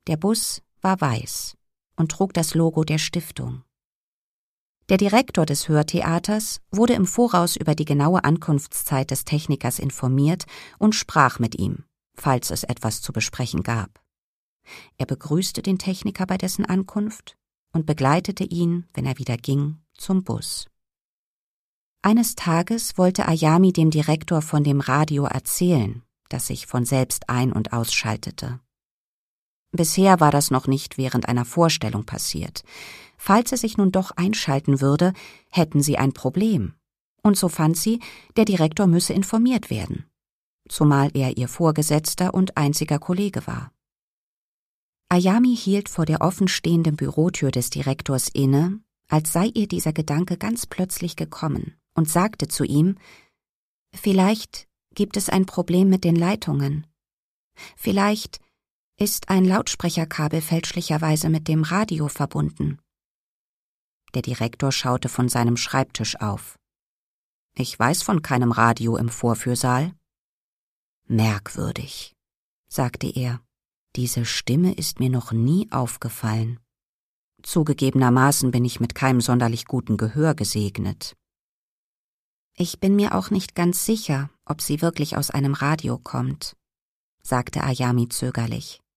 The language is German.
Der Bus war weiß und trug das Logo der Stiftung. Der Direktor des Hörtheaters wurde im Voraus über die genaue Ankunftszeit des Technikers informiert und sprach mit ihm, falls es etwas zu besprechen gab. Er begrüßte den Techniker bei dessen Ankunft und begleitete ihn, wenn er wieder ging, zum Bus. Eines Tages wollte Ayami dem Direktor von dem Radio erzählen, das sich von selbst ein- und ausschaltete. Bisher war das noch nicht während einer Vorstellung passiert. Falls er sich nun doch einschalten würde, hätten sie ein Problem. Und so fand sie, der Direktor müsse informiert werden, zumal er ihr Vorgesetzter und einziger Kollege war. Ayami hielt vor der offenstehenden Bürotür des Direktors inne, als sei ihr dieser Gedanke ganz plötzlich gekommen, und sagte zu ihm: »Vielleicht gibt es ein Problem mit den Leitungen. Vielleicht ist ein Lautsprecherkabel fälschlicherweise mit dem Radio verbunden.« Der Direktor schaute von seinem Schreibtisch auf. »Ich weiß von keinem Radio im Vorführsaal.« »Merkwürdig«, sagte er. »Diese Stimme ist mir noch nie aufgefallen. Zugegebenermaßen bin ich mit keinem sonderlich guten Gehör gesegnet.« »Ich bin mir auch nicht ganz sicher, ob sie wirklich aus einem Radio kommt«, sagte Ayami zögerlich.